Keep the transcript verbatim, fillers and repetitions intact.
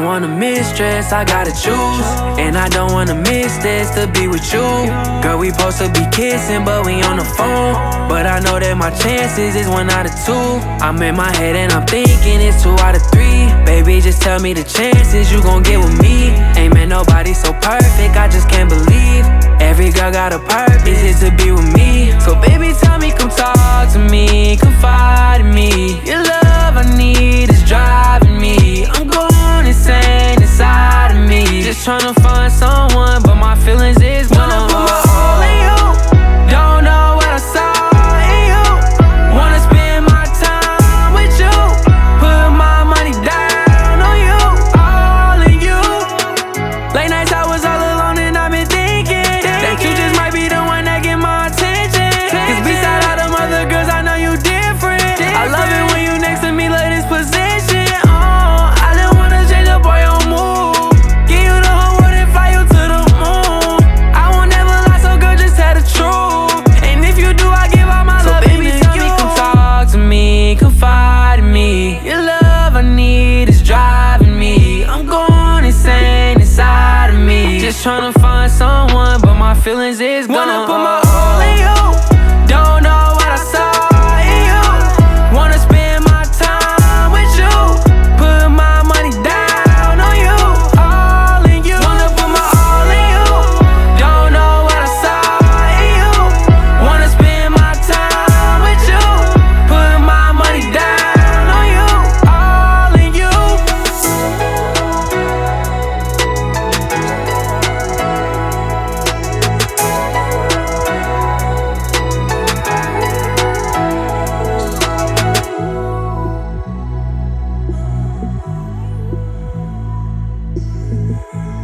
don't wanna miss stress, I gotta choose. And I don't wanna miss this to be with you. Girl, we supposed to be kissing, but we on the phone. But I know that my chances is one out of two. I'm in my head and I'm thinking it's two out of three. Baby, just tell me the chances you gon' get with me. Ain't met nobody so perfect, I just can't believe. Every girl got a purpose, it's to be with me. So baby, tell me, come talk to me, confide in me. Your love I need is driving me. I'm going insane inside of me. Just tryna find someone, but my feelings is gone. Wanna put my all in you, don't know what I saw in you. Wanna spend my time with you, put my money down on you, all in you. Late nights I was all alone and I've been thinking that you just might be the one that get my attention. Cause beside all them other girls I know you different. I love it when you next to me, love this position. Oh, I didn't wanna change up all your mood, give you the whole world and fly you to the moon. I won't never lie, so girl, just tell the truth. And if you do, I give all my so love baby, to tell you. Me, come talk to me, confide in me. Your love I need is driving me. I'm going insane inside of me. Just tryna find someone, but my feelings is gone. Wanna put my all in you, don't know what I saw in you. Wanna spend my time with you, put my money down on you, all in you. Wanna put my all in you, don't know what I saw in you. Wanna spend my time with you, put my money down on you, all in you. We'll be right back.